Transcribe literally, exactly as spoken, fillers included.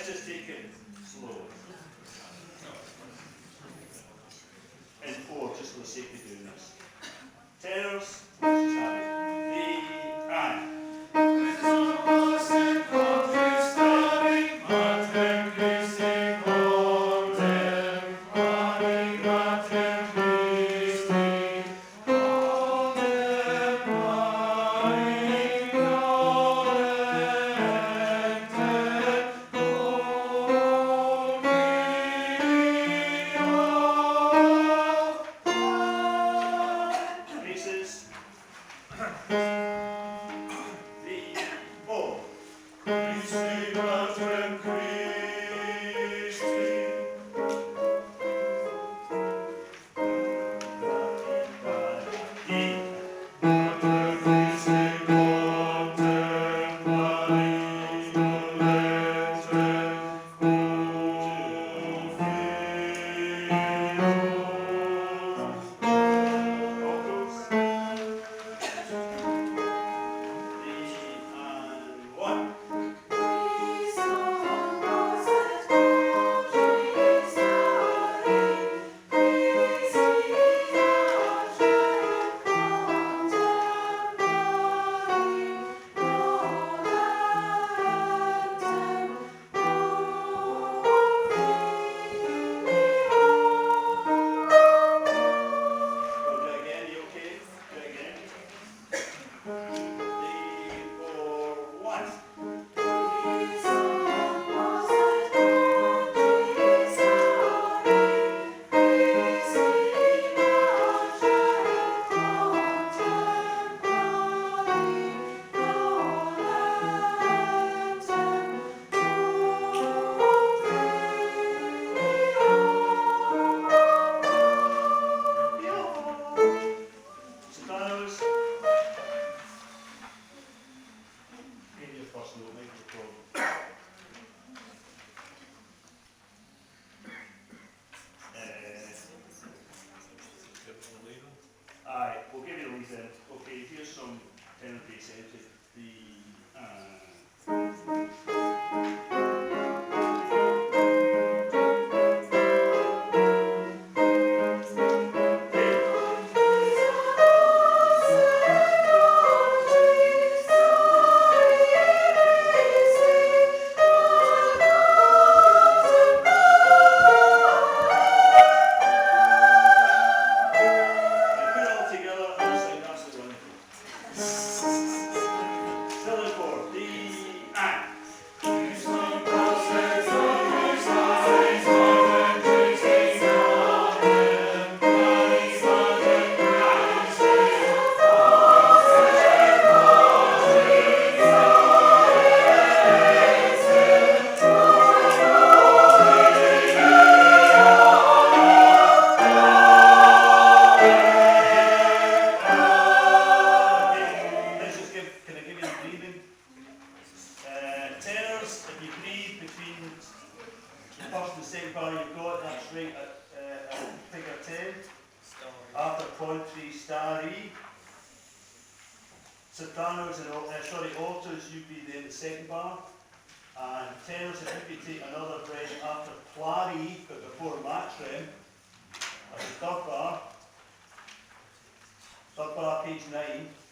just take it slow. And four, just for the sake of doing this. Tenors, let's just have it. The and. Aye, we'll give you the lead then. Okay, here's some tenor bass into the uh, sopranos and uh, sorry, altos, you'd be there in the second bar, and tenors, if you could take another breath after clari, but before matchrem, as the third bar, third bar, page nine.